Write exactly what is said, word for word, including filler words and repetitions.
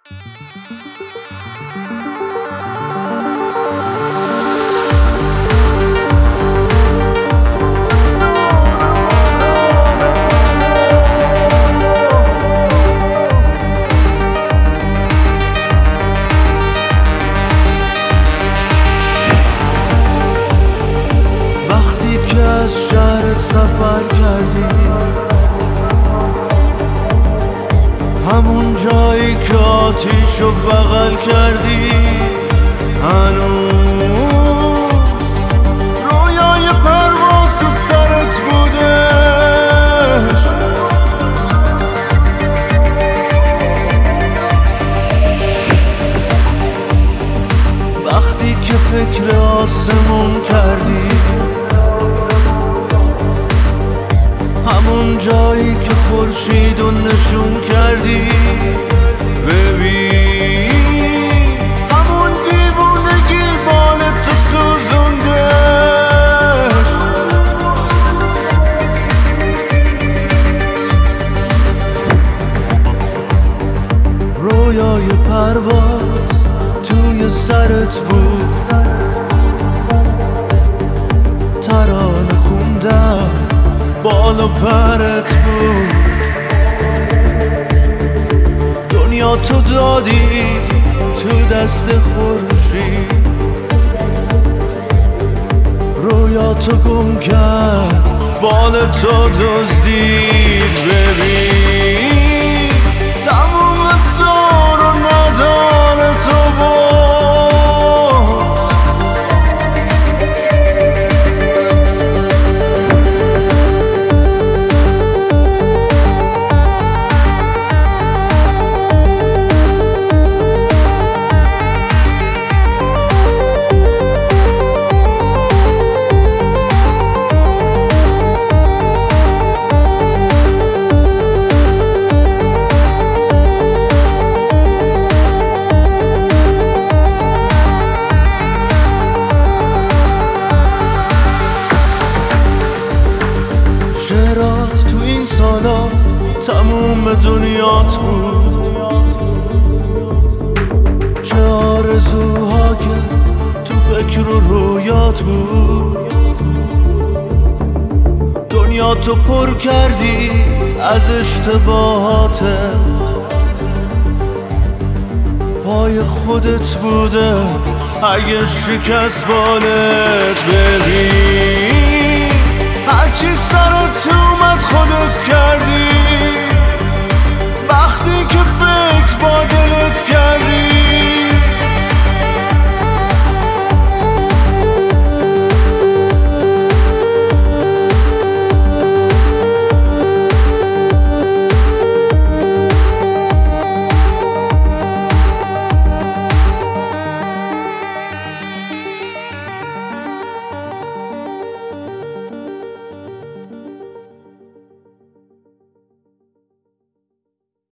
از شهرت سفر کردی، همون جایی که آتیشو بغل کردی، هنوز رویای پرواز تو سرت بودش. وقتی که فکر آسمون کردی، همون جایی که خورشیدو نشون کردی، ببین همون دیوونگی بال تو سوزوندش. رویای پرواز توی سرت بود، ترانه خوندم بال و پرت بود. دنیا تو دادی تو دست خورشید، رویا تو گم کرد بال تو دزدید. ببین تموم دار و ندار تو بود. تو این سالا تموم دنیات بود، چه آرزوها که تو فکر و رویات بود. دنیا تو پر کردی از اشتباهاتت، پای خودت بوده اگه شکست بالت. ببین هرچی سرت اومد خودت کردی.